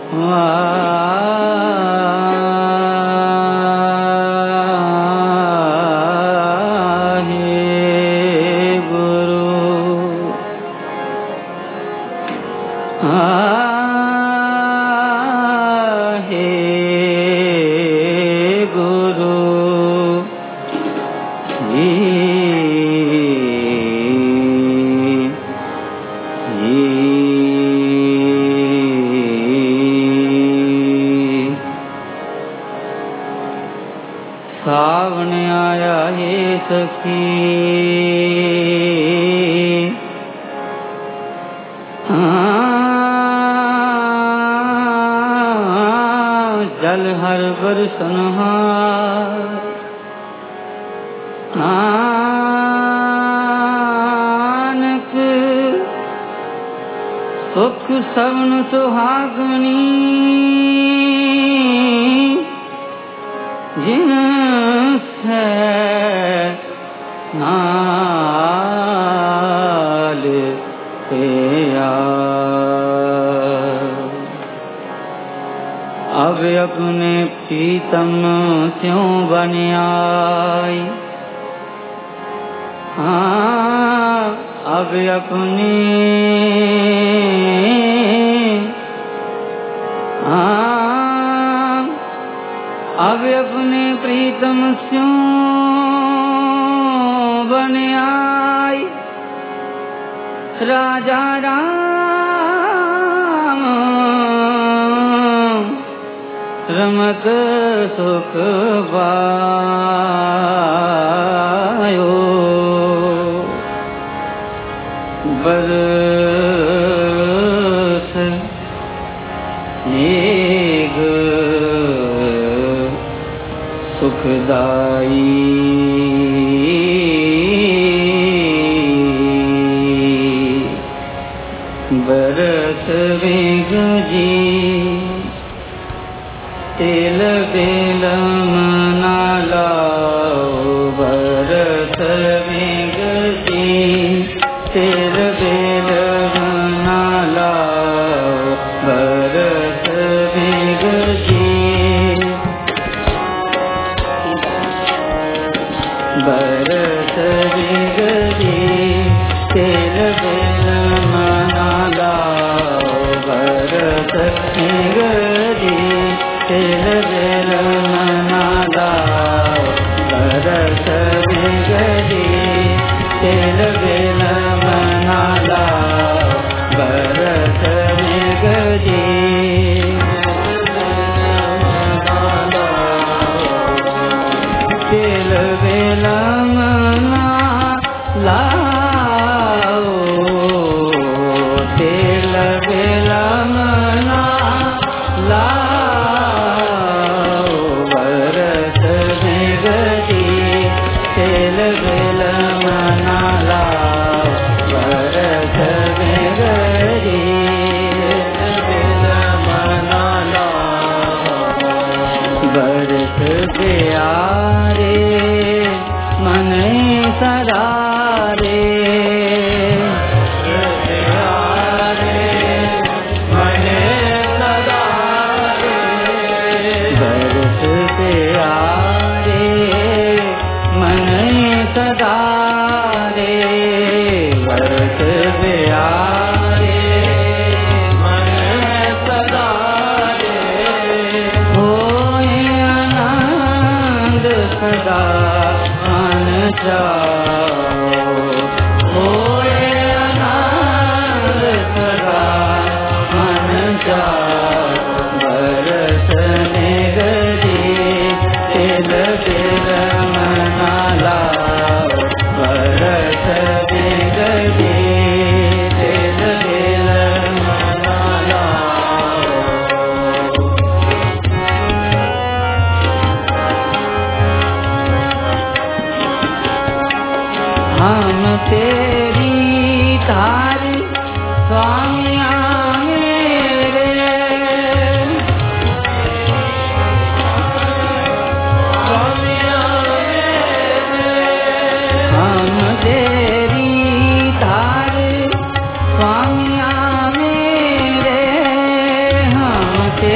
सावन आया हे सखी जल हर बरसनहार नानक सुख सवन सुहागनी जिन से नाल पिया अब अपने प्रीतम त्यों बन आई अब अपने अब अपने प्रीतम स्यों बन आई राजा राम रमत सुख पायो बरस नेग सुखदाई बरस वेग जी तेल बेलम नालाओ बरस वेग जी तेल बेलम नालाओ बरस वेग जी बरस वेग जी तेल बेलम नालाओ बरस वेग जी तेल बेलम नालाओ बरस वेग जी तेल बेलम नालाओ बरस वेग जी तेल बेलम नालाओ तेल बेलम नालाओ बरस वेग जी तेल बेलम नालाओ बरस वेग जी बेलम नालाओ बरस प्यारे मन सदारे प्यारे मन सदारे बरस प्यारे मन सदारे बरस प्यारे मन सदारे होए आनंद सदा मन जाओ होए आनंद सदा मन जाओ बरस नेग जी तेल बेलम नालाओ बरस नेग जी तेल बेलम नालाओ हम तेरी तारी स्वामिया मेरे स्वामिया मेरे हम तेरी तारी स्वामिया मेरे हम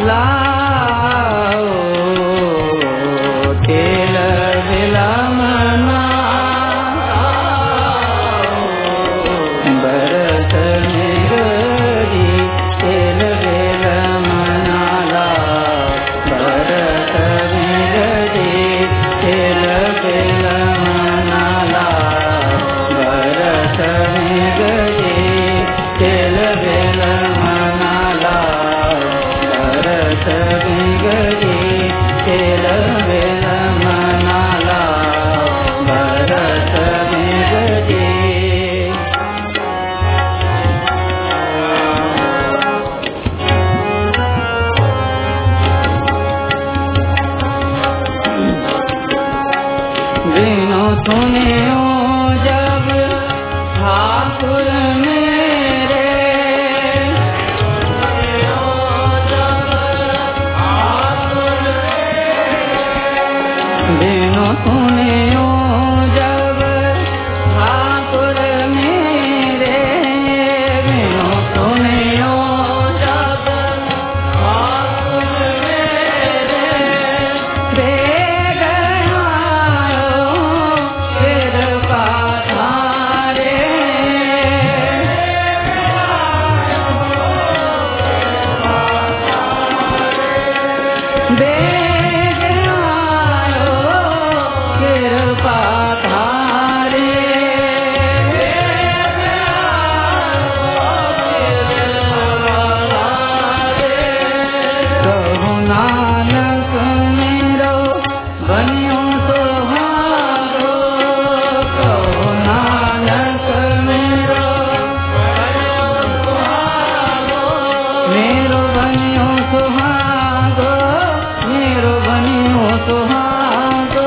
लाओ तेल विलमना भरत मेरी तेल विलमना लाओ भरत मेरी तेल विलमना लाओ भरत मेरी तेल विलमना लाओ भरत मेरी तेल विलमना लाओ भरत मेरी बिनु सुनियो जब ठाकुर मेरे बिनु सुनियो जब ठाकुर मेरे बिनु सुनियो जब ठाकुर मेरे बेग आयो फिर पाधारे बेग आयो फिर पाधारे कहु नानक मेरो बनियो सुहागो कहु नानक मेरो मेरो बनियो सुहागो मेरो बनियो सुहागो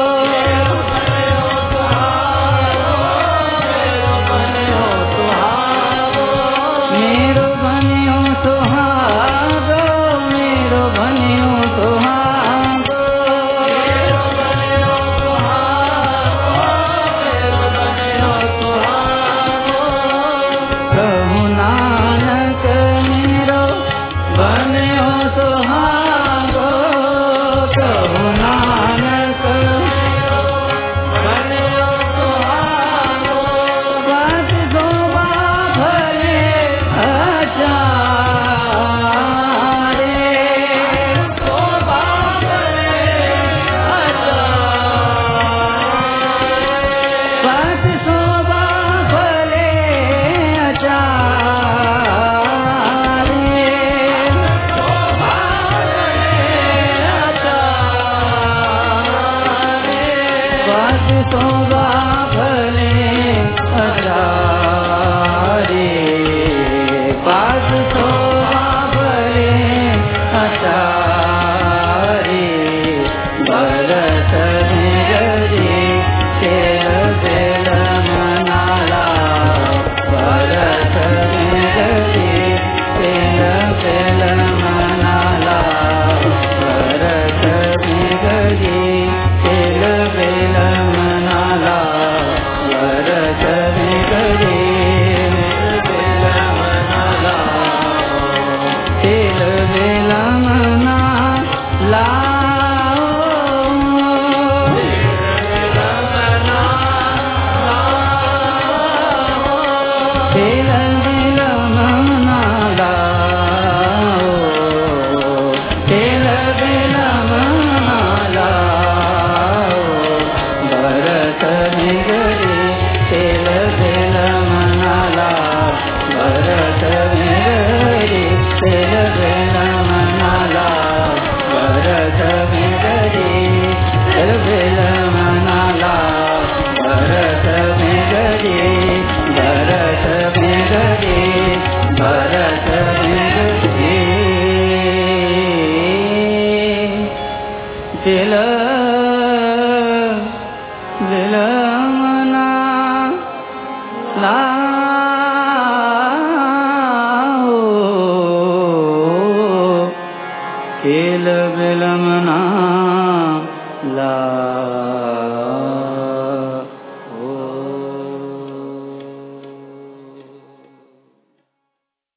मेरो बनियो सुहागो मेरो बनियो सुहागो कहु नानक मेरो बनियो सुहागो कहु नानक बनियो सुहागो बात शोभा भले अचारे शोभा भले अचारे बात शोभा भले अचारे शोभा भले अचारे बात शोभा भले अचारे भरत मेरी तेल विलमना लाओ भरत मेरी तेल विलमना लाओ भरत मेरी तेल विलमना लाओ भरत मेरी विलमना लाओ तेल विलमना लाओ तेल विलमना लाओ तेल विलमना लाओ भरत मेरी तेल विलमना लाओ भरत मेरी तेल विलमना लाओ भरत मेरी तेल विलमना लाओ भरत मेरी भरत मेरी भरत मेरी तेल विलमना लाओ तेल विलमना लाओ